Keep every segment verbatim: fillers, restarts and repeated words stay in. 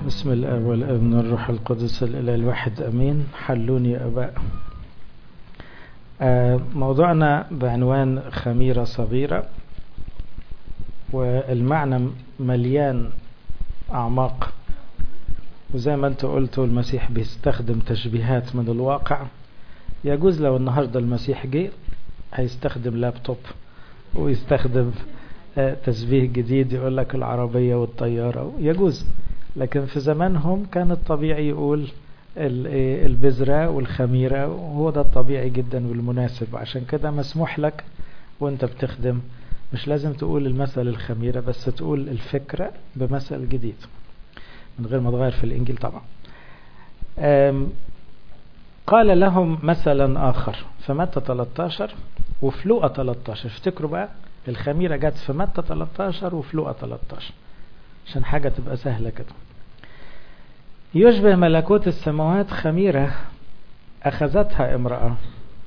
بسم الآب والابن والروح القدس الإله الواحد أمين. حلوني يا أباء. آه موضوعنا بعنوان خميرة صغيرة، والمعنى مليان أعماق، وزي ما أنت قلت المسيح بيستخدم تشبيهات من الواقع. يجوز لو النهاردة المسيح جه هيستخدم لابتوب ويستخدم آه تشبيه جديد يقول لك العربية والطيارة، يجوز. لكن في زمانهم كان الطبيعي يقول البذرة والخميرة، وهو ده الطبيعي جدا والمناسب. عشان كده مسموح لك وانت بتخدم مش لازم تقول المثل الخميرة، بس تقول الفكرة بمثل جديد من غير ما تغير في الإنجيل طبعا. قال لهم مثلا آخر في متى ثلاثة عشر وفي لوقا ثلاثة عشر. افتكروا بقى الخميرة جت في متى ثلاثة عشر وفي لوقا ثلاثة عشر عشان حاجة تبقى سهلة كده. يشبه ملكوت السماوات خميرة أخذتها امرأة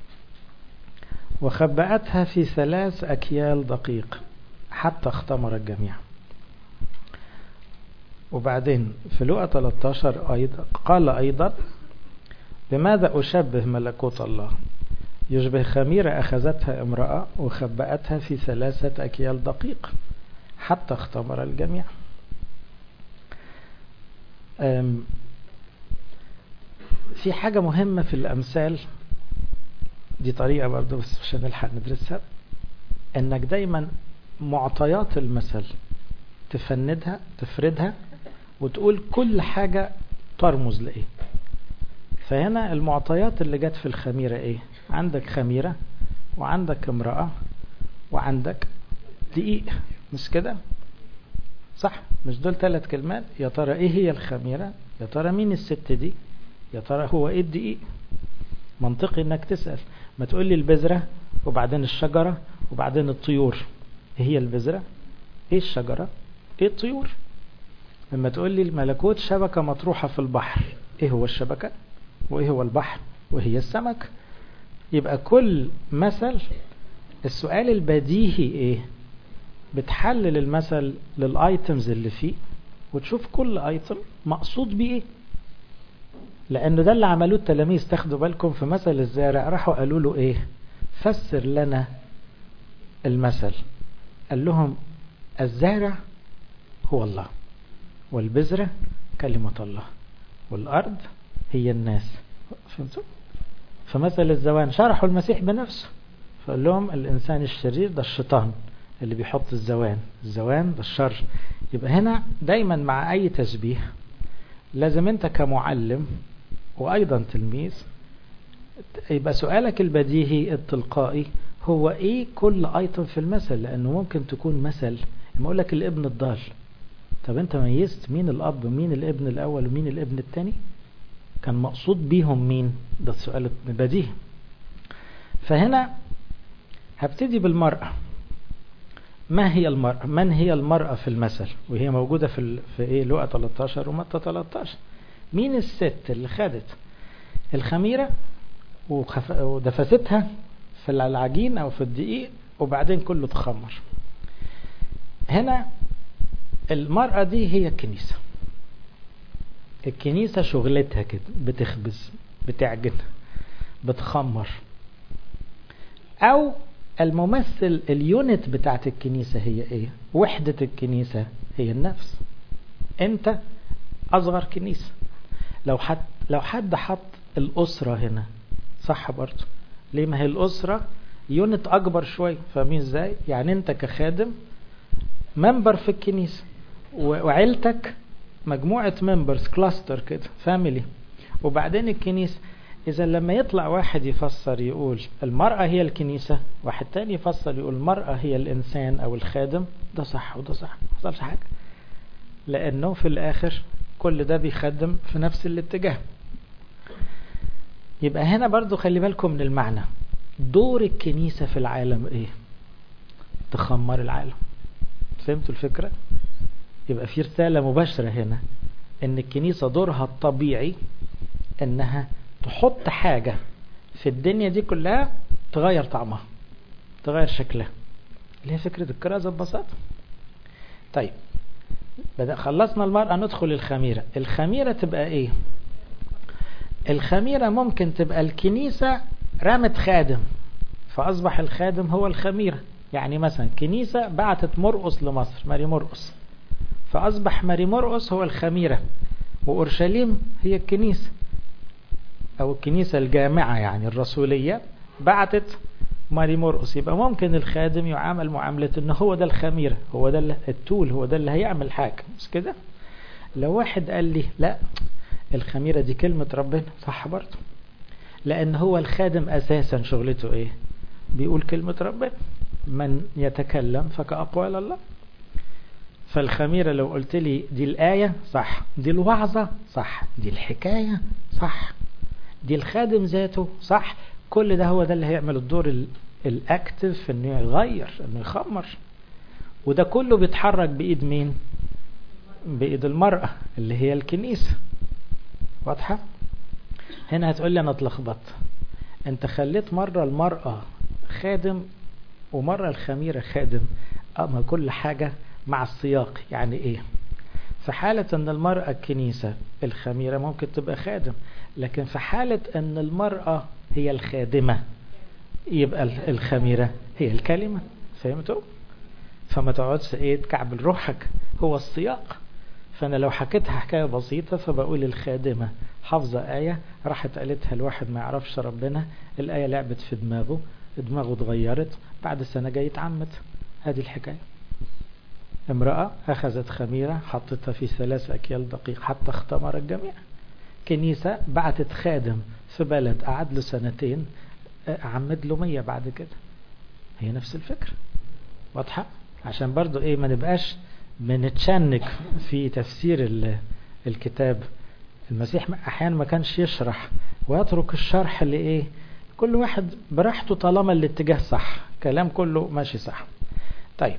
وخبأتها في ثلاث أكيال دقيق حتى اختمر الجميع. وبعدين في لوقا ثلاثة عشر أيضا قال أيضا: بماذا أشبه ملكوت الله؟ يشبه خميرة أخذتها امرأة وخبأتها في ثلاثة أكيال دقيق حتى اختمر الجميع. في حاجة مهمة في الأمثال دي، طريقة برضو بس مش هنلحق ندرسها، انك دايما معطيات المثل تفندها تفردها وتقول كل حاجة ترمز لإيه. فهنا المعطيات اللي جت في الخميرة إيه؟ عندك خميرة وعندك امرأة وعندك دقيق، مش كده؟ صح؟ مش دول ثلاث كلمات؟ يا ترى إيه هي الخميرة؟ يا ترى مين الست دي؟ يا ترى هو إيه الدقيق؟ منطقي إنك تسأل. ما تقول لي البذرة وبعدين الشجرة وبعدين الطيور. إيه هي البذرة؟ إيه الشجرة؟ إيه الطيور؟ لما تقول لي الملكوت شبكة مطروحة في البحر، إيه هو الشبكة؟ وإيه هو البحر؟ وهي السمك. يبقى كل مثل السؤال البديهي إيه؟ بتحلل المثل للآيتمز اللي فيه وتشوف كل آيتم مقصود بيه إيه. لأنه ده اللي عملوه التلاميذ. تاخدوا بالكم في مثل الزارع راحوا قالوا له إيه؟ فسر لنا المثل. قال لهم الزارع هو الله، والبذرة كلمة الله، والأرض هي الناس. فهمتوا؟ فمثل الزوان شرحوا المسيح بنفسه، فقال لهم الإنسان الشرير ده الشيطان اللي بيحط الزوان، الزوان ده الشر. يبقى هنا دايما مع أي تشبيه لازم أنت كمعلم وأيضا تلميذ يبقى سؤالك البديهي التلقائي هو إيه كل آيتم في المثل. لأنه ممكن تكون مثل لما أقول لك الابن الضال، طب أنت ميزت مين الأب ومين الابن الأول ومين الابن الثاني؟ كان مقصود بيهم مين؟ ده السؤال البديهي. فهنا هبتدي بالمرأة. ما هي المرأة؟ من هي المرأة في المثل؟ وهي موجودة في ال... في إيه؟ لوقا ثلاثة عشر ومتى ثلاثة عشر. مين الست اللي خدت الخميرة وخف... ودفستها في العجين أو في الدقيق وبعدين كله تخمر؟ هنا المرأة دي هي الكنيسة. الكنيسة شغلتها كده، بتخبز، بتعجن، بتخمر. أو الممثل اليونت بتاعت الكنيسة هي إيه؟ وحدة الكنيسة هي النفس. أنت أصغر كنيسة. لو حد لو حد حط الأسرة هنا صح برضه. ليه؟ ما هي الأسرة يونت أكبر شوي. فاهمين إزاي؟ يعني أنت كخادم ممبر في الكنيسة، وعيلتك مجموعة ممبرز، كلاستر كده، فاميلي. وبعدين الكنيسة. إذا لما يطلع واحد يفسر يقول المرأة هي الكنيسة، واحد تاني يفسر يقول المرأة هي الإنسان أو الخادم، ده صح وده صح، ما حصلش حاجة. لأنه في الآخر كل ده بيخدم في نفس الاتجاه. يبقى هنا برضو خلي بالكم من المعنى. دور الكنيسة في العالم إيه؟ تخمر العالم. فهمتوا الفكرة؟ يبقى في رسالة مباشرة هنا ان الكنيسة دورها الطبيعي انها تحط حاجة في الدنيا دي كلها تغير طعمها، تغير شكلها، اللي هي فكرة الكرازة ببساطة. طيب بدأ خلصنا المرأة ندخل الخميرة. الخميرة تبقى ايه؟ الخميرة ممكن تبقى الكنيسة رمت خادم فأصبح الخادم هو الخميرة. يعني مثلا كنيسة بعتت مرقس لمصر، ماري مرقس، فأصبح ماري مرقس هو الخميرة، وأورشليم هي الكنيسة، أو الكنيسة الجامعة يعني الرسولية بعتت ماري مرقس. يبقى ممكن الخادم يعامل معاملة إنه هو ده الخميرة، هو ده التول، هو ده اللي هيعمل حاجة، مش كده؟ لو واحد قال لي لا الخميرة دي كلمة ربنا، صح برضه، لأن هو الخادم أساسا شغلته إيه؟ بيقول كلمة ربنا، من يتكلم فكأقوال الله. فالخميرة لو قلت لي دي الآية صح، دي الوعظة صح، دي الحكاية صح، دي الخادم ذاته صح، كل ده هو ده اللي هيعمل الدور الأكتف، إنه يغير، إنه يخمر. وده كله بيتحرك بإيد مين؟ بإيد المرأة اللي هي الكنيسة. واضحة؟ هنا هتقول لي أنا اتلخبطت، أنت خليت مرة المرأة خادم ومرة الخميرة خادم. أما كل حاجة مع السياق. يعني إيه؟ في حالة أن المرأة الكنيسة الخميرة ممكن تبقى خادم، لكن في حالة أن المرأة هي الخادمة يبقى الخميرة هي الكلمة. فهمتوا؟ فما تقعدش ايه تكعبل روحك، هو السياق. فأنا لو حكيتها حكاية بسيطة فبقول الخادمة حافظة آية راحت قالتها الواحد ما يعرفش ربنا، الآية لعبت في دماغه، دماغه اتغيرت، بعد سنة جاي يتعمد. هذه الحكاية. امرأة أخذت خميرة حطتها في ثلاث أكيال دقيق حتى اختمر الجميع. كنيسة بعتت خادم في بلد قعد له سنتين عمد له مية بعد كده. هي نفس الفكرة. واضحة؟ عشان برضو ايه ما نبقاش بنتشنك في تفسير الكتاب. المسيح احيانا ما كانش يشرح ويترك الشرح لايه، كل واحد براحته طالما الاتجاه صح، كلام كله ماشي صح. طيب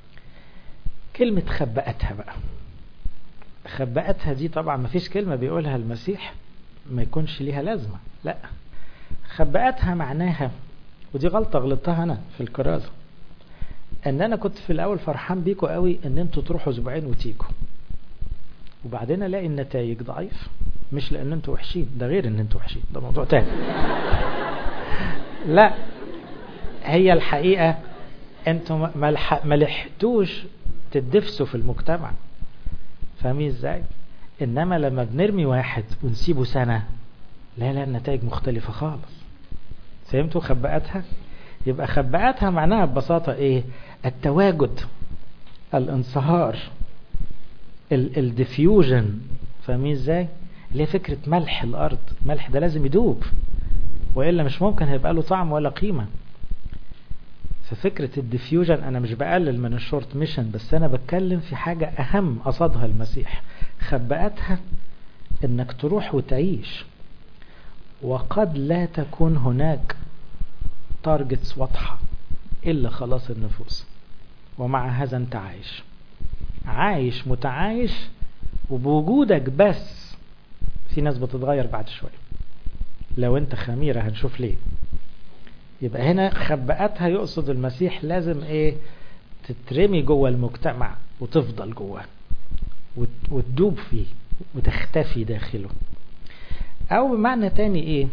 كلمة خبأتها بقى، خبأتها دي طبعا ما فيش كلمة بيقولها المسيح ما يكونش ليها لازمة. لا، خبأتها معناها، ودي غلطة غلطتها أنا في الكرازة، ان انا كنت في الاول فرحان بيكم قوي ان انتوا تروحوا اسبوعين وتيجوا، وبعدين الاقي النتائج ضعيف. مش لان انتوا وحشين، ده غير ان انتوا وحشين، ده موضوع تاني. لا، هي الحقيقة انتوا ما لحقتوش تدفسوا في المجتمع. فاهمين ازاي؟ انما لما بنرمي واحد ونسيبه سنة، لا لا النتائج مختلفة خالص. فهمتوا خبأتها؟ يبقى خبأتها معناها ببساطة ايه؟ التواجد، الانصهار، الديفيوجن. فاهمين ازاي؟ اللي هي فكرة ملح الارض. الملح ده لازم يدوب، وإلا مش ممكن هيبقى له طعم ولا قيمة. ففكرة الديفيوجن انا مش بقلل من الشورت ميشن، بس انا بتكلم في حاجة اهم قصدها المسيح. خبأتها انك تروح وتعيش، وقد لا تكون هناك تارجتس واضحة إلا خلاص النفوس، ومع هذا انت عايش عايش متعايش، وبوجودك بس في ناس بتتغير بعد شوية. لو انت خميرة هنشوف ليه. يبقى هنا خبأتها يقصد المسيح لازم ايه؟ تترمي جوه المجتمع وتفضل جوه وتدوب فيه وتختفي داخله. او بمعنى تاني ايه؟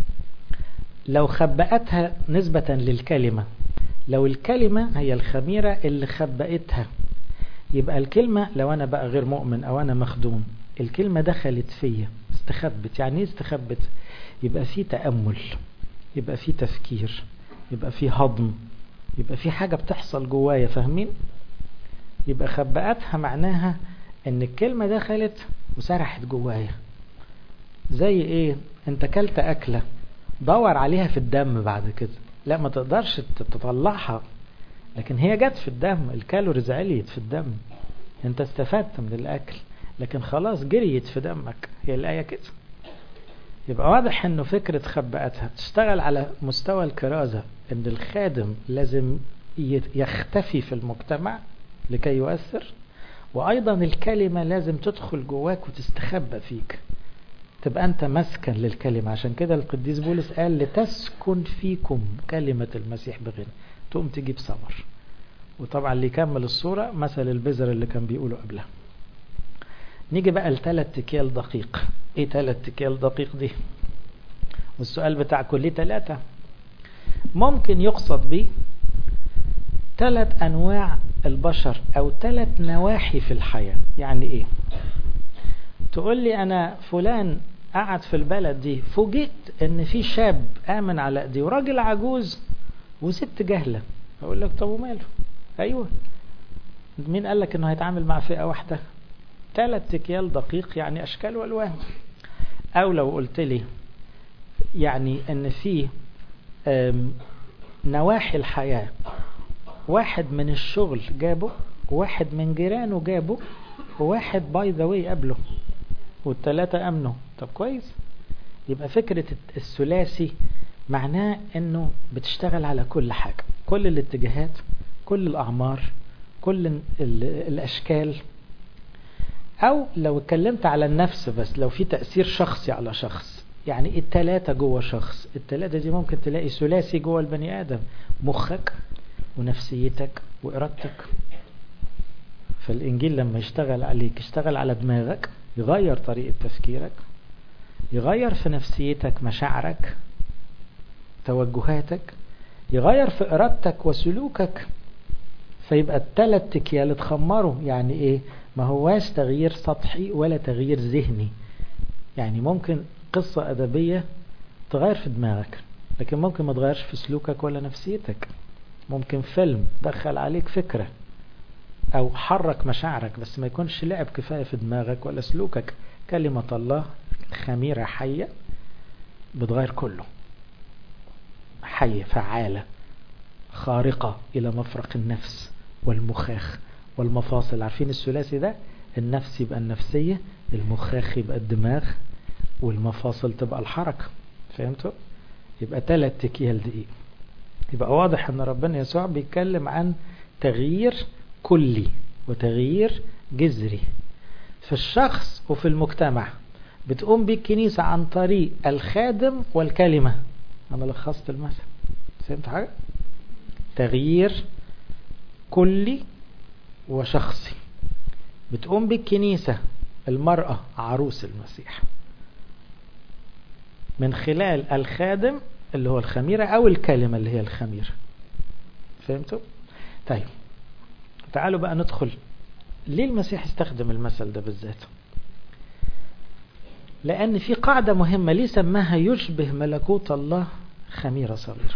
لو خبأتها نسبة للكلمة، لو الكلمة هي الخميرة اللي خبأتها، يبقى الكلمة لو أنا بقى غير مؤمن أو أنا مخدوم، الكلمة دخلت فيا استخبت. يعني ايه استخبت؟ يبقى في تأمل، يبقى في تفكير، يبقى في هضم، يبقى في حاجة بتحصل جوايا. فاهمين؟ يبقى خبأتها معناها ان الكلمة دخلت وسرحت جوايا. زي ايه؟ انت كلت أكلة دور عليها في الدم بعد كده، لا ما تقدرش تطلعها، لكن هي جت في الدم، الكالوريز عليت في الدم، انت استفدت من الأكل، لكن خلاص جريت في دمك. هي الآية كده. يبقى واضح انه فكرة خبأتها تشتغل على مستوى الكرازة، ان الخادم لازم يختفي في المجتمع لكي يؤثر، وايضا الكلمة لازم تدخل جواك وتستخبى فيك، تبقى انت مسكن للكلمة. عشان كده القديس بولس قال لتسكن فيكم كلمة المسيح بغنى، تقوم تجيب ثمر. وطبعا اللي يكمل الصورة مثل البذر اللي كان بيقوله قبلها. نيجي بقى لثلاث اكيال دقيق. ايه ثلاث اكيال دقيق دي؟ والسؤال بتاعكم ليه ثلاثة؟ ممكن يقصد به ثلاث انواع البشر او ثلاث نواحي في الحياة. يعني ايه؟ تقول لي انا فلان قعد في البلد دي، فوجئت ان في شاب امن على ايديه وراجل عجوز وست جهلة. اقول لك طب وماله؟ ايوه، مين قال لك انه هيتعامل مع فئة واحدة؟ ثلاث اكيال دقيق يعني اشكال والوان. او لو قلت لي يعني ان في نواحي الحياة، واحد من الشغل جابه، وواحد من جيرانه جابه، وواحد باي ذا واي قبله، والثلاثة امنوا. طب كويس. يبقى فكرة الثلاثي معناه انه بتشتغل على كل حاجة، كل الاتجاهات، كل الاعمار، كل الاشكال. او لو اتكلمت على النفس بس، لو في تأثير شخصي على شخص، يعني التلاتة جوه شخص. التلاتة دي ممكن تلاقي ثلاثي جوه البني ادم، مخك ونفسيتك وارادتك. فالانجيل لما يشتغل عليك يشتغل على دماغك، يغير طريقة تفكيرك، يغير في نفسيتك مشاعرك توجهاتك، يغير في ارادتك وسلوكك. فيبقى الثلاث اكيال اتخمروا. يعني ايه؟ ما هواش تغيير سطحي ولا تغيير ذهني. يعني ممكن قصة أدبية تغير في دماغك، لكن ممكن ما تغيرش في سلوكك ولا نفسيتك. ممكن فيلم دخل عليك فكرة أو حرك مشاعرك، بس ما يكونش لعب كفاية في دماغك ولا سلوكك. كلمة الله خميرة حية بتغير كله، حية فعالة خارقة إلى مفرق النفس والمخاخ والمفاصل. عارفين الثلاثي ده؟ النفس يبقى النفسية، المخاخ يبقى الدماغ، والمفاصل تبقى الحركة. فهمتوا؟ يبقى ثلاث اكيال دقيق. يبقى واضح ان ربنا يسوع بيتكلم عن تغيير كلي وتغيير جذري في الشخص وفي المجتمع. بتقوم بيه الكنيسة عن طريق الخادم والكلمة. انا لخصت المثل. فهمت حاجة؟ تغيير كلي وشخصي بتقوم بيه الكنيسة، المرأة عروس المسيح، من خلال الخادم اللي هو الخميرة او الكلمة اللي هي الخميرة. فهمتوا؟ طيب تعالوا بقى ندخل ليه المسيح استخدم المثل ده بالذات. لان في قاعدة مهمة. ليه سماها يشبه ملكوت الله خميرة صغيرة؟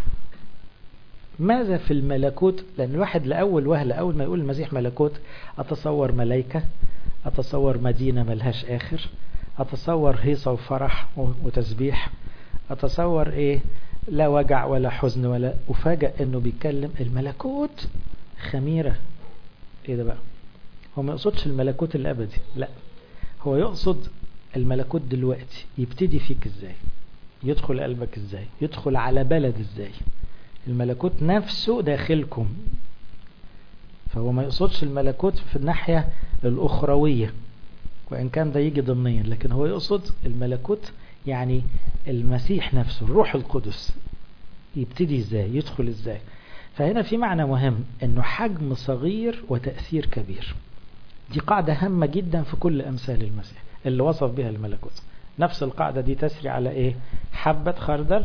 ماذا في الملكوت؟ لأن الواحد لأول وهلة أول ما يقول المسيح ملكوت أتصور ملايكة، أتصور مدينة ملهاش آخر، أتصور هيصة وفرح وتسبيح، أتصور إيه لا وجع ولا حزن ولا. أفاجأ إنه بيتكلم الملكوت خميرة. إيه ده بقى؟ هو ما يقصدش الملكوت الأبدي، لا، هو يقصد الملكوت دلوقتي. يبتدي فيك إزاي؟ يدخل قلبك إزاي؟ يدخل على بلد إزاي؟ الملكوت نفسه داخلكم. فهو ما يقصدش الملكوت في الناحية الأخروية، وإن كان ده يجي ضمنيا، لكن هو يقصد الملكوت يعني المسيح نفسه، الروح القدس. يبتدي إزاي؟ يدخل إزاي؟ فهنا في معنى مهم، إنه حجم صغير وتأثير كبير. دي قاعدة هامة جدا في كل أمثال المسيح اللي وصف بها الملكوت. نفس القاعدة دي تسري على إيه؟ حبة خردل.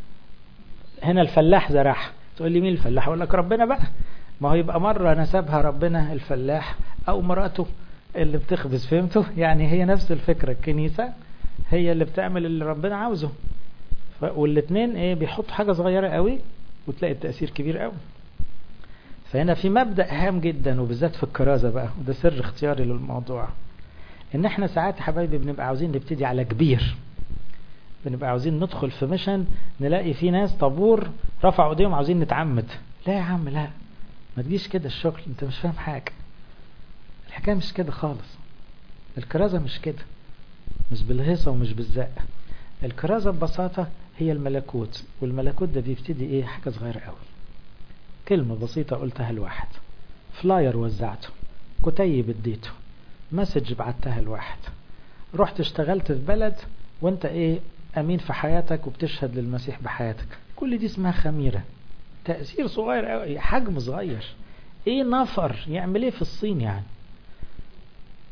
هنا الفلاح زرعها. تقول لي مين الفلاح؟ أقول لك ربنا بقى. ما هو يبقى مرة نسبها ربنا الفلاح أو مراته اللي بتخبز. فهمته؟ يعني هي نفس الفكرة. الكنيسة هي اللي بتعمل اللي ربنا عاوزه، والاثنين ايه بيحطوا حاجة صغيرة قوي وتلاقي التأثير كبير قوي. فهنا في مبدأ هام جدا، وبالذات في الكرازة بقى، وده سر اختياري للموضوع، ان احنا ساعات يا حبايبي بنبقى عاوزين نبتدي على كبير. بنبقى عاوزين ندخل في ميشن، نلاقي في ناس طابور رفعوا ايديهم عاوزين نتعمد. لا يا عم لا، ما تجيش كده الشغل، انت مش فاهم حاجة. الحكاية مش كده خالص. الكرازة مش كده، مش بالهيصة ومش بالزق. الكرازة ببساطة هي الملكوت، والملكوت ده بيبتدي ايه؟ حاجة صغيرة قوي. كلمة بسيطة قلتها لواحد، فلاير وزعته، كتيب اديته، مسج بعتها لواحد، رحت اشتغلت في بلد وانت ايه امين في حياتك وبتشهد للمسيح بحياتك. كل دي اسمها خميرة. تأثير صغير قوي، حجم صغير. ايه نفر يعمل ايه في الصين يعني؟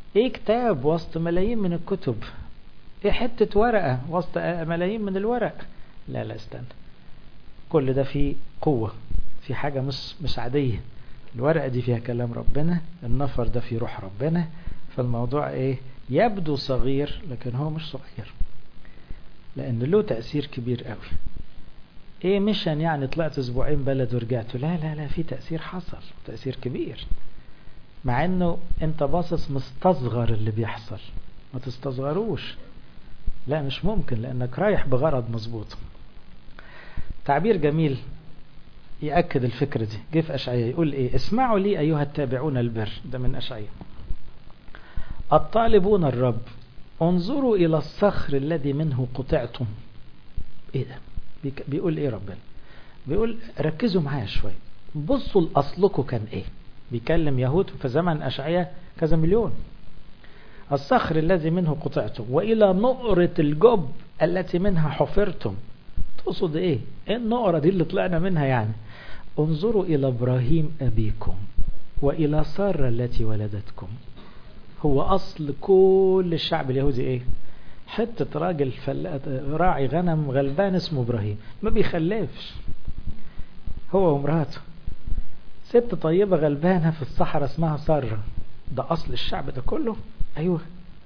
ايه كتاب وسط ملايين من الكتب؟ ايه حتة ورقة وسط ملايين من الورق؟ لا لا استنى، كل ده فيه قوة، في حاجة مش مش عادية. الورقة دي فيها كلام ربنا، النفر ده فيه روح ربنا. فالموضوع ايه؟ يبدو صغير لكن هو مش صغير، لان له تأثير كبير قوي. ايه مشان يعني طلعت اسبوعين بلد ورجعت؟ لا لا لا، في تأثير حصل، تأثير كبير. مع انه انت باصص مستصغر اللي بيحصل، ما تستصغروش، لا مش ممكن، لانك رايح بغرض مظبوط. تعبير جميل يأكد الفكرة دي جه في أشعياء، يقول ايه؟ اسمعوا لي ايها التابعون البر، ده من أشعياء. الطالبون الرب انظروا الى الصخر الذي منه قطعتم. ايه ده؟ بيقول ايه ربنا؟ بيقول ركزوا معايا شوية، بصوا لأصلكم كان ايه. بيكلم يهود في زمن أشعياء كذا مليون. الصخر الذي منه قطعتم وإلى نقرة الجب التي منها حفرتم. تقصد ايه؟ ايه النقرة دي اللي طلعنا منها يعني؟ انظروا إلى إبراهيم أبيكم وإلى سارة التي ولدتكم. هو أصل كل الشعب اليهودي ايه؟ حتة راجل راعي غنم غلبان اسمه إبراهيم، ما بيخلفش، هو ومراته. ست طيبة غلبانة في الصحراء اسمها سارة، ده أصل الشعب ده كله. أيوه.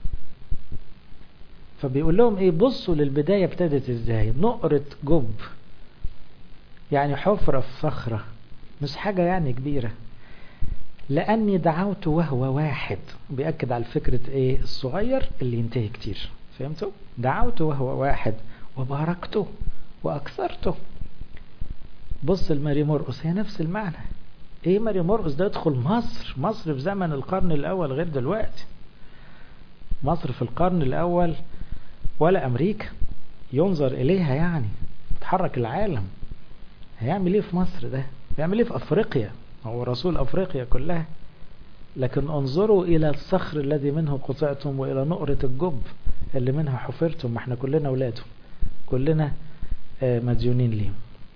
فبيقول لهم ايه؟ بصوا للبداية ابتدت ازاي. نقرة جب يعني حفرة في صخرة، مش حاجة يعني كبيرة. لأني دعوت وهو واحد، بيأكد على الفكرة ايه؟ الصغير اللي ينتهي كتير. فهمتوا؟ دعوت وهو واحد وباركته وأكثرته. بص الماري مرقس، هي نفس المعنى. ايه ماري مرقس ده؟ يدخل مصر. مصر في زمن القرن الأول غير دلوقتي. مصر في القرن الأول ولا أمريكا ينظر إليها يعني، تحرك العالم. هيعمل ايه في مصر ده؟ هيعمل ايه في أفريقيا؟ هو رسول أفريقيا كلها. لكن انظروا إلى الصخر الذي منه قطعتم وإلى نقرة الجب اللي منها حفرتم. ما احنا كلنا أولاده، كلنا مديونين ليه.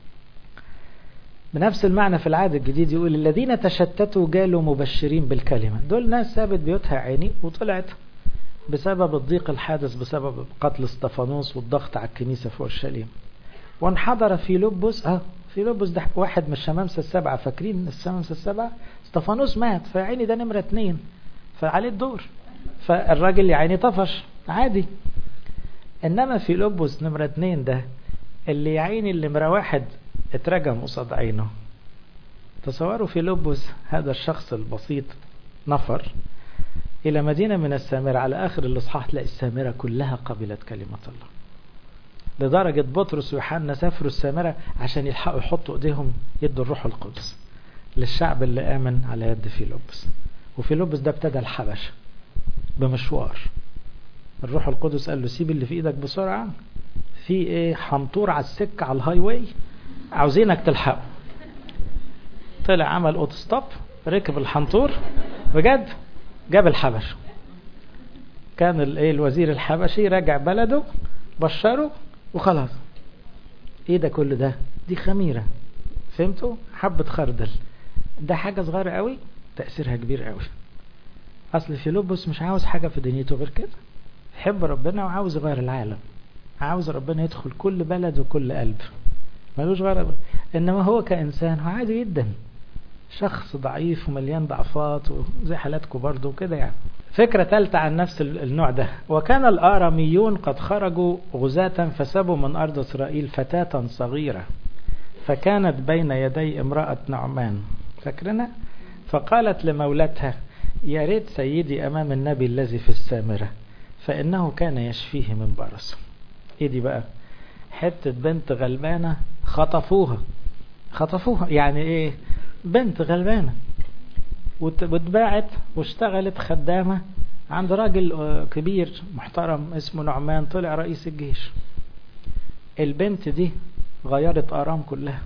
بنفس المعنى في العهد الجديد يقول الذين تشتتوا جالوا مبشرين بالكلمة. دول ناس سابت بيوتها عيني وطلعت بسبب الضيق الحادث بسبب قتل استفانوس والضغط على الكنيسة في اورشليم. وانحدر فيلبس، اه فيلبس ده واحد من الشمامسة السبعة، فاكرين الشمامسة السبعة؟ استفانوس مات، فعيني ده نمرة اتنين، فعليه الدور، فالراجل يعيني طفش عادي. انما فيلبس نمرة اتنين ده اللي يعيني اللي نمرة واحد اترجم قصاد عينه. تصوروا فيلبس هذا الشخص البسيط نفر إلى مدينة من السامرة. على آخر الإصحاح تلاقي السامرة كلها قبلت كلمة الله، لدرجة بطرس ويوحنا سافروا السامرة عشان يلحقوا يحطوا إيديهم يدوا الروح القدس للشعب اللي آمن على يد فيلبس. وفيلبس ده ابتدى الحبشة بمشوار. الروح القدس قال له سيب اللي في إيدك بسرعة، في إيه؟ حنطور على السكة على الهاي واي، عاوزينك تلحقه. طلع عمل اوتوستوب، ركب الحنطور بجد، جاب الحبش. كان الايه الوزير الحبشي راجع بلده، بشره وخلاص. ايه ده كل ده؟ دي خميرة. فهمتوا؟ حبة خردل. ده حاجة صغيرة قوي تأثيرها كبير قوي. اصل فيلبس مش عاوز حاجة في دنيته غير كده، يحب ربنا وعاوز يغير العالم، عاوز ربنا يدخل كل بلد وكل قلب، ملوش غير. انما هو كإنسان هو عادي جدا، شخص ضعيف ومليان ضعفات وزي حالاتكم برضو كده يعني. فكرة ثالثة عن نفس النوع ده. وكان الآراميون قد خرجوا غزاة فسبوا من أرض إسرائيل فتاة صغيرة فكانت بين يدي امرأة نعمان، فاكرنا؟ فقالت لمولتها يا ريت سيدي أمام النبي الذي في السامرة فإنه كان يشفيه من برص. ايه دي بقى؟ حتة بنت غلبانة خطفوها خطفوها يعني ايه؟ بنت غلبانة واتباعت واشتغلت خدامة عند راجل كبير محترم اسمه نعمان، طلع رئيس الجيش. البنت دي غيرت آرام كلها،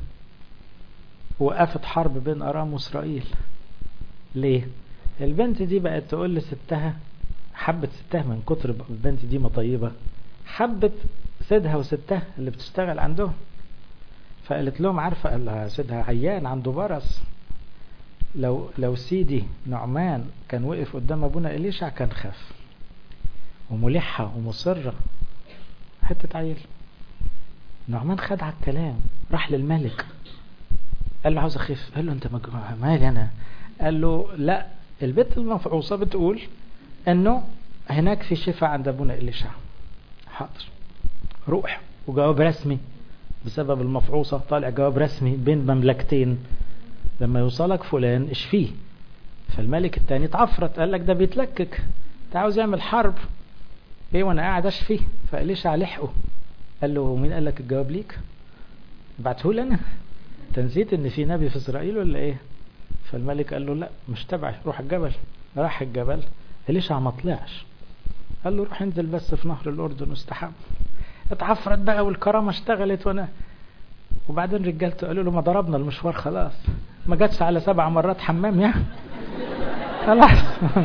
وقفت حرب بين آرام وإسرائيل. ليه؟ البنت دي بقت تقول لستها، حبت ستها من كتر البنت دي مطيبة، حبت سيدها وستها اللي بتشتغل عندهم، فقالت لهم عارفة سيدها عيان عنده برص، لو لو سيدي نعمان كان وقف قدام ابونا إليشع كان خاف، وملحة ومصرة حتة عيل. نعمان خد على الكلام، راح للملك قال له عاوز اخف. قال له انت مجموعة مالي انا؟ قال له لا، البنت المفعوصة بتقول انه هناك في شفاء عند ابونا إليشع. حاضر، روح. وجواب رسمي بسبب المفعوصة، طالع جواب رسمي بين مملكتين، لما يوصلك فلان اشفيه. فالملك التاني اتعفرت، قال لك ده بيتلكك، انت عاوز يعمل حرب ايه وانا قاعد اشفيه؟ فإليشع لحقه قال له مين قال لك الجواب ليك؟ بعته لي انا، انت نسيت ان في نبي في اسرائيل ولا ايه؟ فالملك قال له لا مش تبعي، روح الجبل. راح الجبل، إليشع ما طلعش، قال له روح انزل بس في نهر الأردن واستحمى. اتعفرت بقى والكرامة اشتغلت. وانا وبعدين رجالته قالوا له ما ضربنا المشوار خلاص، ما جاتش على سبع مرات حمام يعني خلاص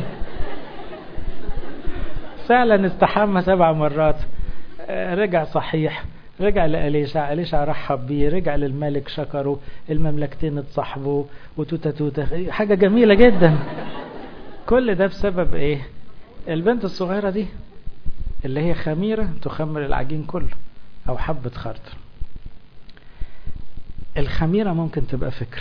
فعلا استحمى سبع مرات، رجع صحيح، رجع لإليشع، إليشع رحب بيه، رجع للملك شكره، المملكتين اتصاحبوا وتوتا توتا، حاجة جميلة جدا. كل ده بسبب ايه؟ البنت الصغيرة دي اللي هي خميرة تخمر العجين كله، او حبة خردل. الخميرة ممكن تبقى فكرة،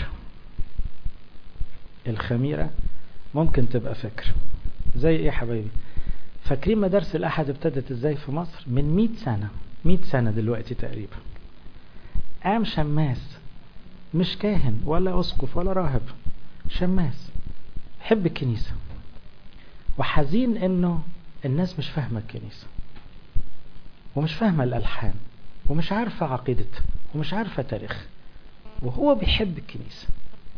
الخميرة ممكن تبقى فكرة. زي ايه حبايبي؟ فاكرين مدارس الأحد ابتدت ازاي في مصر؟ من مئة سنة، مئة سنة دلوقتي تقريبا. قام شماس، مش كاهن ولا أسقف ولا راهب، شماس حب الكنيسة وحزين انه الناس مش فاهمة الكنيسة ومش فاهمة الألحان ومش عارفة عقيدتها ومش عارفة تاريخ، وهو بيحب الكنيسة.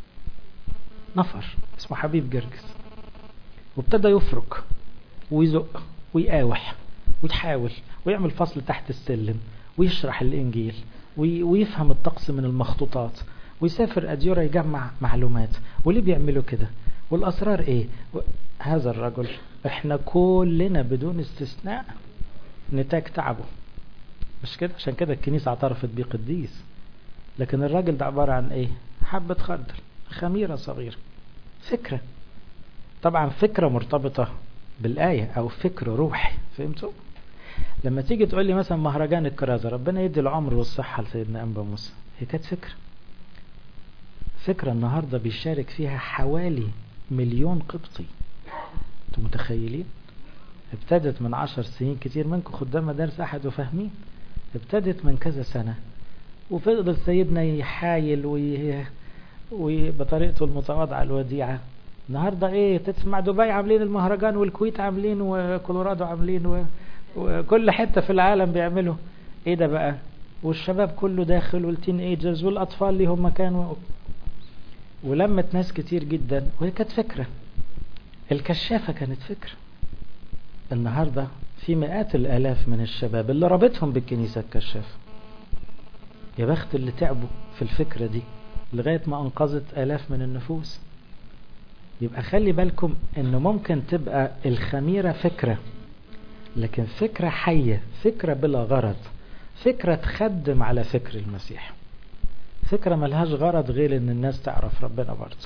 نفر اسمه حبيب جرجس، وابتدى يفرق ويزق ويقاوح ويحاول ويعمل فصل تحت السلم ويشرح الإنجيل ويفهم الطقس من المخطوطات ويسافر أديرة يجمع معلومات. وليه بيعملوا كده؟ والأسرار إيه؟ هذا الرجل إحنا كلنا بدون استثناء نتاج تعبه، مش كده؟ عشان كده الكنيسة اعترفت بيه قديس. لكن الراجل ده عبارة عن إيه؟ حبة خردل، خميرة صغيرة، فكرة. طبعا فكرة مرتبطة بالآية أو فكر روحي، فهمتوا؟ لما تيجي تقول لي مثلا مهرجان الكرازة، ربنا يدي العمر والصحة لسيدنا أنبا موسى، هي كانت فكرة. فكرة النهاردة بيشارك فيها حوالي مليون قبطي، انتوا متخيلين؟ ابتدت من عشر سنين، كتير منكم خدام مدارس أحد وفاهمين، ابتدت من كذا سنة وفضل سيدنا يحايل وي... وبطريقته المتواضعة الوديعة. النهاردة ايه؟ تسمع دبي عاملين المهرجان، والكويت عاملين، وكولورادو عاملين، و... وكل حتة في العالم بيعملوا. ايه ده بقى؟ والشباب كله داخل، والتين ايجرز والأطفال ليهم مكان، و... ولمت ناس كتير جدا. وهي كانت فكرة. الكشافة كانت فكرة. النهاردة في مئات الآلاف من الشباب اللي رابطهم بالكنيسة الكشافة. يا بخت اللي تعبوا في الفكرة دي لغاية ما أنقذت آلاف من النفوس. يبقى خلي بالكم إنه ممكن تبقى الخميرة فكرة، لكن فكرة حية، فكرة بلا غرض، فكرة تخدم على فكر المسيح، فكرة ملهاش غرض غير إن الناس تعرف ربنا برضه،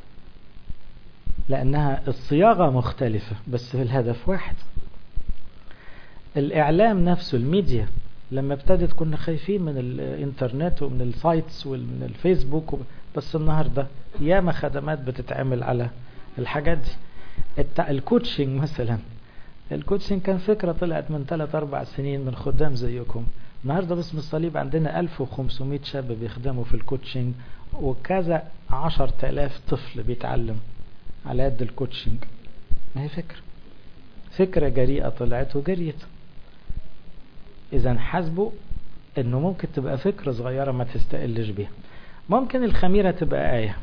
لأنها الصياغة مختلفة بس في الهدف واحد. الإعلام نفسه، الميديا، لما ابتدت كنا خايفين من الانترنت ومن السايتس ومن الفيسبوك، بس النهاردة ياما خدمات بتتعمل على الحاجات دي. الكوتشنج مثلا، الكوتشنج كان فكرة طلعت من ثلاث أربع سنين من خدام زيكم. النهاردة باسم الصليب عندنا ألف وخمسمائة شاب بيخدموا في الكوتشنج، وكذا عشر تلاف طفل بيتعلم على يد الكوتشنج. ما هي فكرة، فكرة جريئة طلعت وجريت. إذا حسبوا إنه ممكن تبقى فكرة صغيرة ما تستقلش بيها. ممكن الخميرة تبقى آية.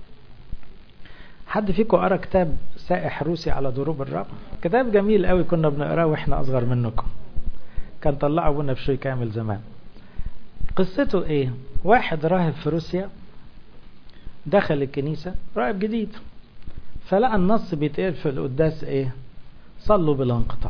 حد فيكم قرأ كتاب سائح روسي على ضروب الرب؟ كتاب جميل قوي، كنا بنقراه واحنا أصغر منكم، كان طلعه ابونا بشوي كامل زمان. قصته ايه؟ واحد راهب في روسيا دخل الكنيسة، راهب جديد، فلقى النص بيتقال في القداس ايه؟ صلوا بلا انقطاع.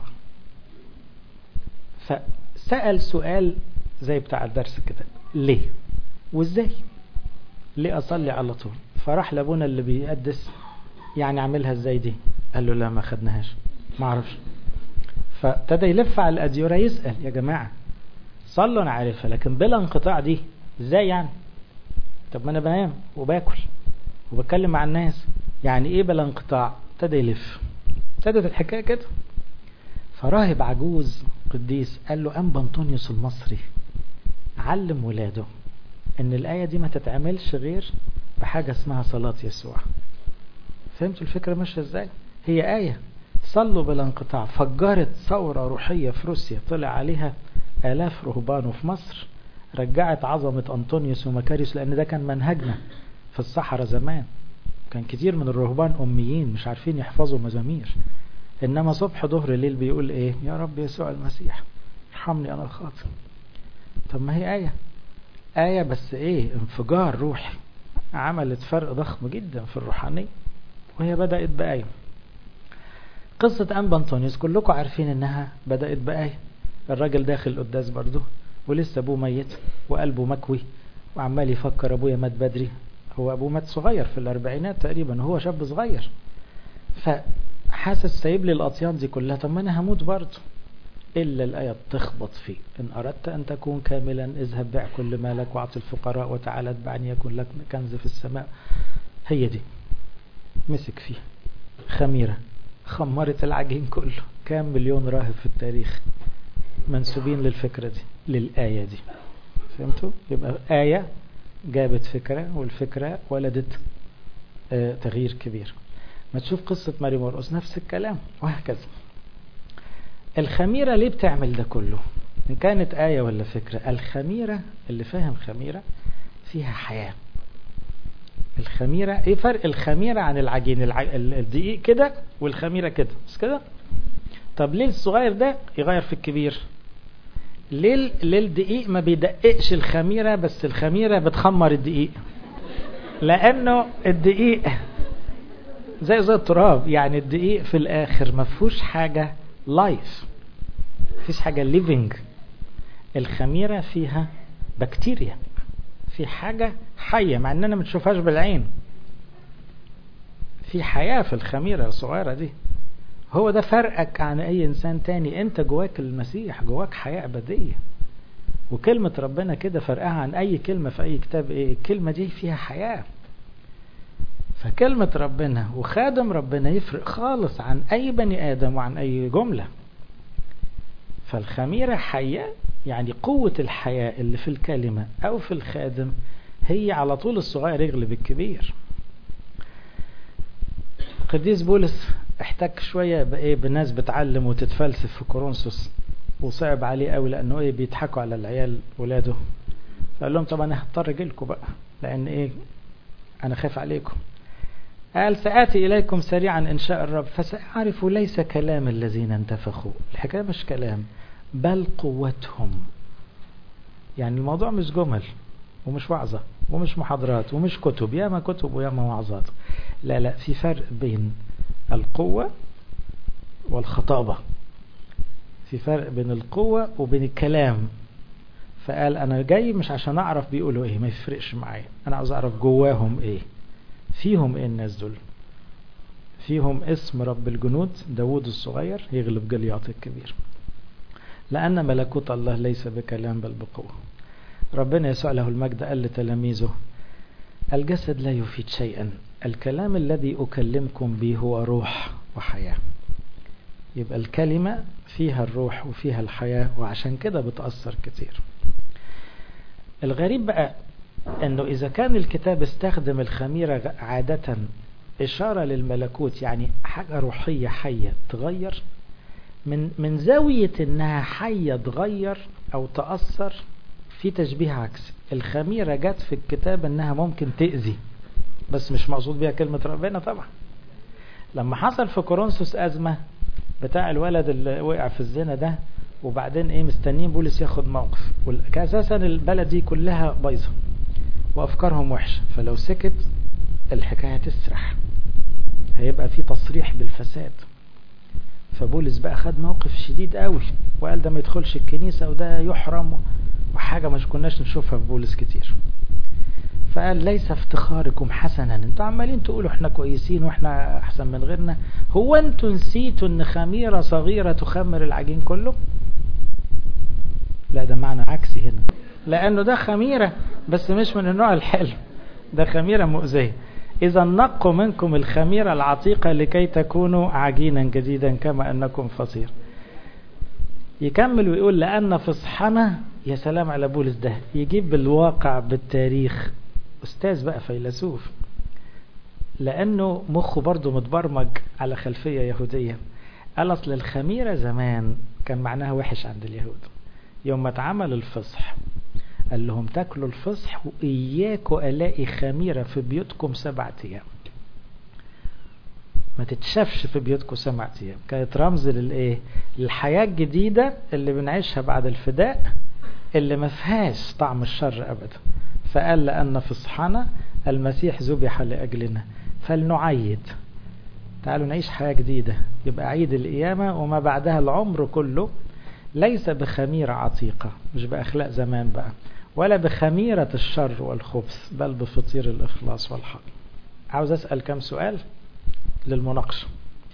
فسأل سؤال زي بتاع الدرس كده، ليه وازاي؟ ليه اصلي على طول؟ فراح لابونا اللي بيقدس، يعني عملها ازاي دي؟ قال له لا ما خدناهاش، ما عرفش. فابتدى يلف على الأديرة يسأل يا جماعة صلوا أنا عارفها، لكن بلا انقطاع دي ازاي يعني؟ طب ما أنا بنام وباكل وبتكلم مع الناس، يعني ايه بلا انقطاع؟ ابتدى يلف، ابتدت الحكاية كده. فراهب عجوز قديس قال له أنبا أنطونيوس المصري علم ولاده ان الآية دي ما تتعملش غير بحاجة اسمها صلاة يسوع. فهمتوا الفكرة ماشية ازاي؟ هي آية صلوا بلا انقطاع فجرت ثورة روحية في روسيا طلع عليها آلاف رهبان، وفي مصر رجعت عظمة أنطونيوس ومكاريوس، لأن ده كان منهجنا في الصحراء زمان. كان كتير من الرهبان أميين مش عارفين يحفظوا مزامير، إنما صبح ظهر ليل بيقول إيه؟ يا رب يسوع المسيح ارحمني أنا الخاطئ. طب ما هي آية، آية بس إيه؟ انفجار روحي عملت فرق ضخم جدا في الروحانية، وهي بدأت بآية. قصة أنبا أنطونيوس كلكم عارفين إنها بدأت بآية. الراجل داخل قداس برضه ولسه أبوه ميت وقلبه مكوي وعمال يفكر أبويا مات بدري. هو أبوه مات صغير في الأربعينات تقريبا، هو شاب صغير، فحاسس سايب لي الأطيان دي كلها، طب ما أنا هموت برضه. إلا الآية تخبط فيه إن أردت أن تكون كاملا اذهب بيع كل مالك واعطي الفقراء وتعالى اتبعني يكون لك كنز في السماء. هي دي مسك فيها خميرة خمرت العجين كله. كام مليون راهب في التاريخ منسوبين للفكرة دي، للآية دي. فهمتوا؟ يبقى آية جابت فكرة، والفكرة ولدت آه تغيير كبير. ما تشوف قصة ماري مرقس نفس الكلام، وهكذا. الخميرة ليه بتعمل ده كله؟ إن كانت آية ولا فكرة. الخميرة اللي فاهم خميرة فيها حياة. الخميرة ايه فرق الخميرة عن العجين؟ الع... الدقيق كده والخميرة كده، بس كده. طب ليه الصغير ده يغير في الكبير؟ ليه ليه الدقيق ما بيدققش الخميرة بس الخميرة بتخمر الدقيق؟ لأنه الدقيق زي زي التراب، يعني الدقيق في الآخر ما فيهوش حاجة لايف، مفيش حاجة ليفينج. الخميرة فيها بكتيريا، في حاجة حية مع اننا ما نشوفهاش بالعين، في حياة في الخميرة الصغيرة دي. هو ده فرقك عن اي انسان تاني، انت جواك المسيح، جواك حياة ابدية. وكلمة ربنا كده فرقها عن اي كلمة في اي كتاب، ايه الكلمة دي فيها حياة. فكلمة ربنا وخادم ربنا يفرق خالص عن اي بني ادم وعن اي جملة. فالخميرة حية، يعني قوة الحياة اللي في الكلمة او في الخادم هي على طول الصغير يغلب الكبير. قديس بولس احتك شوية بايه بناس بتعلم وتتفلسف في كورنثوس، وصعب عليه قوي لانه ايه بيضحكوا على العيال ولاده. فقال لهم طب انا هضطر اجيلكم بقى لان ايه انا خايف عليكم. قال سآتي اليكم سريعا ان شاء الرب فسأعرف ليس كلام الذين انتفخوا. الحكاية مش كلام بل قوتهم. يعني الموضوع مش جمل ومش وعظة ومش محاضرات ومش كتب، ياما كتب وياما وعظات. لا لا، في فرق بين القوة والخطابة، في فرق بين القوة وبين الكلام. فقال انا جاي مش عشان اعرف بيقولوا ايه، ما يفرقش معايا، انا عاوز اعرف جواهم ايه، فيهم ايه الناس دول. فيهم اسم رب الجنود داود الصغير يغلب جلياط الكبير، لأن ملكوت الله ليس بكلام بل بقوة. ربنا يسوع له المجد قال لتلاميذه الجسد لا يفيد شيئا، الكلام الذي أكلمكم به هو روح وحياة. يبقى الكلمة فيها الروح وفيها الحياة، وعشان كده بتأثر كتير. الغريب بقى أنه إذا كان الكتاب استخدم الخميرة عادة إشارة للملكوت، يعني حاجة روحية حية تغير، من من زاوية انها حية تغير او تأثر، في تشبيه عكس. الخميرة جت في الكتاب انها ممكن تأذي، بس مش مقصود بها كلمة ربنا طبعا. لما حصل في كورنثوس أزمة بتاع الولد اللي وقع في الزنا ده، وبعدين ايه مستنين بولس ياخد موقف، واساسا البلد دي كلها بايظة وافكارهم وحشة، فلو سكت الحكاية تسرح، هيبقى في تصريح بالفساد. فبولس بقى خد موقف شديد قوي وقال ده ما يدخلش الكنيسة وده يحرم، وحاجة مش كناش نشوفها في بولس كتير. فقال ليس افتخاركم حسنا، انتوا عمالين تقولوا احنا كويسين واحنا احسن من غيرنا، هو انتوا نسيتوا ان خميرة صغيرة تخمر العجين كله؟ لا، ده معنى عكسي هنا، لانه ده خميرة بس مش من النوع الحلو، ده خميرة مؤذية. اذا نقوا منكم الخميرة العتيقة لكي تكونوا عجينا جديدا كما انكم فصير. يكمل ويقول لأن فصحنا، يا سلام على بولس ده، يجيب بالواقع بالتاريخ، أستاذ بقى فيلسوف، لأنه مخه برضو متبرمج على خلفية يهودية. قال أصل الخميرة زمان كان معناها وحش عند اليهود. يوم ما اتعمل الفصح قال لهم تاكلوا الفصح وإياكوا ألاقي خميرة في بيوتكم سبعة أيام، ما تتشافش في بيوتكم سبعة أيام. كانت رمز للإيه؟ للحياة الجديدة اللي بنعيشها بعد الفداء، اللي ما فيهاش طعم الشر أبدا. فقال لأن فصحنا المسيح ذبح لأجلنا فلنعيد، تعالوا نعيش حياة جديدة، يبقى عيد القيامة وما بعدها العمر كله، ليس بخميرة عتيقة، مش بأخلاق زمان بقى، ولا بخميرة الشر والخبث، بل بفطير الإخلاص والحق. عاوز أسأل كم سؤال للمناقشة.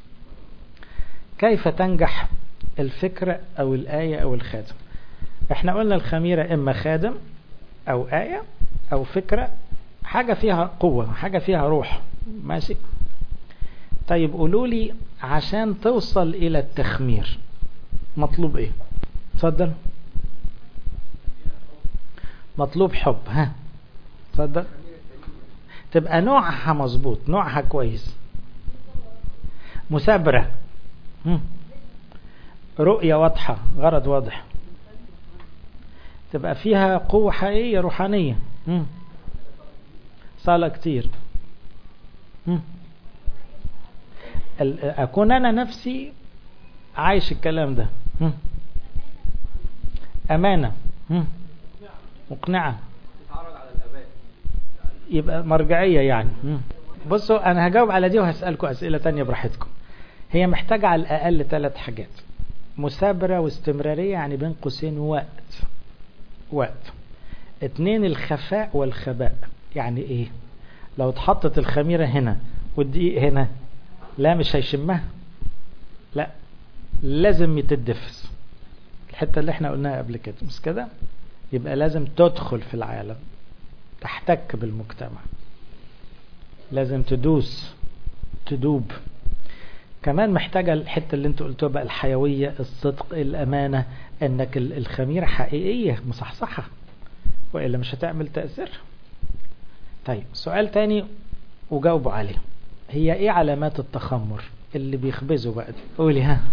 كيف تنجح الفكرة أو الآية أو الخادم؟ احنا قلنا الخميرة إما خادم أو آية أو فكرة، حاجة فيها قوة، حاجة فيها روح، ماشي. طيب قولوا لي عشان توصل إلى التخمير مطلوب إيه؟ اتفضل. مطلوب حب. ها اتفضل. تبقى نوعها مظبوط، نوعها كويس، مثابرة، رؤية واضحة، غرض واضح، تبقى فيها قوة حقيقية روحانية، صلاة كتير، أكون أنا نفسي عايش الكلام ده، أمانة، مقنعة، يبقى مرجعية يعني. بصوا أنا هجاوب على دي وهسألكم أسئلة تانية براحتكم. هي محتاجة على الأقل ثلاث حاجات: مثابرة واستمرارية، يعني بين قوسين وقت وقت. اتنين الخفاء والخباء، يعني ايه؟ لو اتحطت الخميرة هنا والدقيق هنا، لا مش هيشمها، لا لازم يتدفس، الحتة اللي احنا قلناها قبل كده، مش كده؟ يبقى لازم تدخل في العالم، تحتك بالمجتمع، لازم تدوس تدوب. كمان محتاجة الحتة اللي انتوا قلتوها بقى، الحيوية، الصدق، الأمانة، انك الخميرة حقيقية مصحصحة، وإلا مش هتعمل تأثير. طيب سؤال تاني وجاوبوا عليه، هي ايه علامات التخمر اللي بيخبزوا بقى دي؟ قولي. ها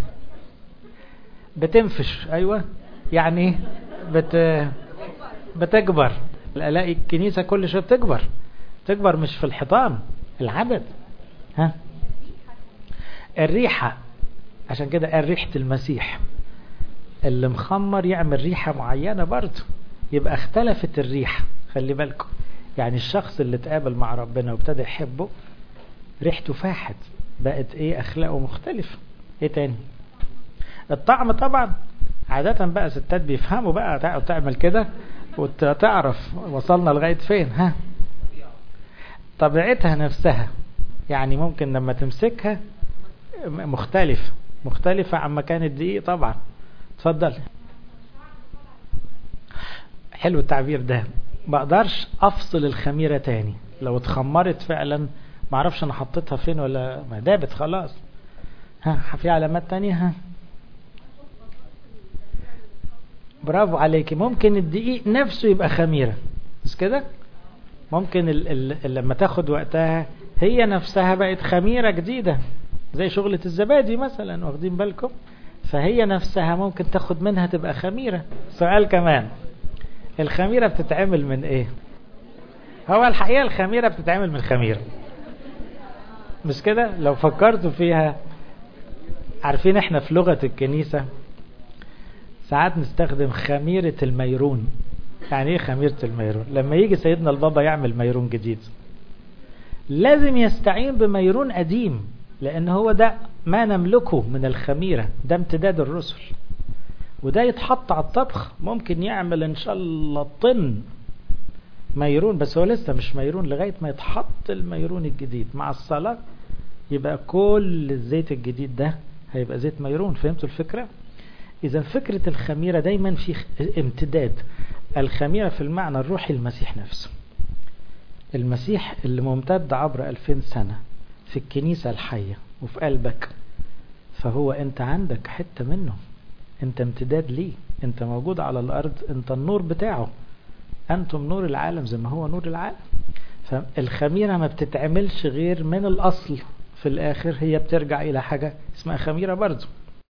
بتنفش، ايوه، يعني بت بتكبر. الاقي الكنيسة كل شوية بتكبر، تكبر مش في الحيطان، العدد. ها الريحة، عشان كده قال ريحة المسيح، اللي مخمر يعمل ريحة معينة برضه، يبقى اختلفت الريحة. خلي بالكم، يعني الشخص اللي تقابل مع ربنا وابتدى يحبه ريحته فاحت، بقت ايه؟ اخلاقه مختلفة. ايه تاني؟ الطعم طبعا، عادة بقى ستات بيفهموا بقى، تعمل كده وتعرف وصلنا لغاية فين. ها طبيعتها نفسها، يعني ممكن لما تمسكها مختلف مختلفة عما كانت دقيق طبعا. اتفضل. حلو التعبير ده. ما اقدرش افصل الخميرة تاني، لو اتخمرت فعلا ما اعرفش انا حطيتها فين ولا ما دابت خلاص. ها في علامات تانية؟ ها برافو عليكي. ممكن الدقيق نفسه يبقى خميرة، مش كده؟ ممكن ال ال لما تاخد وقتها هي نفسها بقت خميرة جديدة، زي شغلة الزبادي مثلا، واخدين بالكم؟ فهي نفسها ممكن تاخد منها تبقى خميرة. سؤال كمان، الخميرة بتتعمل من ايه؟ هو الحقيقة الخميرة بتتعمل من خميرة، مش كده؟ لو فكرتوا فيها، عارفين احنا في لغة الكنيسة ساعات نستخدم خميرة الميرون. يعني ايه خميرة الميرون؟ لما يجي سيدنا البابا يعمل ميرون جديد لازم يستعين بميرون قديم، لان هو ده ما نملكه من الخميرة، ده امتداد الرسل، وده يتحط على الطبخ ممكن يعمل ان شاء الله طن ميرون، بس هو لسه مش ميرون لغاية ما يتحط الميرون الجديد مع الصلاة، يبقى كل الزيت الجديد ده هيبقى زيت ميرون. فهمتوا الفكرة؟ إذا فكرة الخميرة دايما في امتداد. الخميرة في المعنى الروحي المسيح نفسه، المسيح اللي ممتد عبر ألفين سنة في الكنيسة الحية وفي قلبك، فهو أنت عندك حتة منه، أنت امتداد ليه، أنت موجود على الأرض، أنت النور بتاعه، أنتم نور العالم زي ما هو نور العالم. فالخميرة ما بتتعملش غير من الأصل، في الآخر هي بترجع إلى حاجة اسمها خميرة برضو.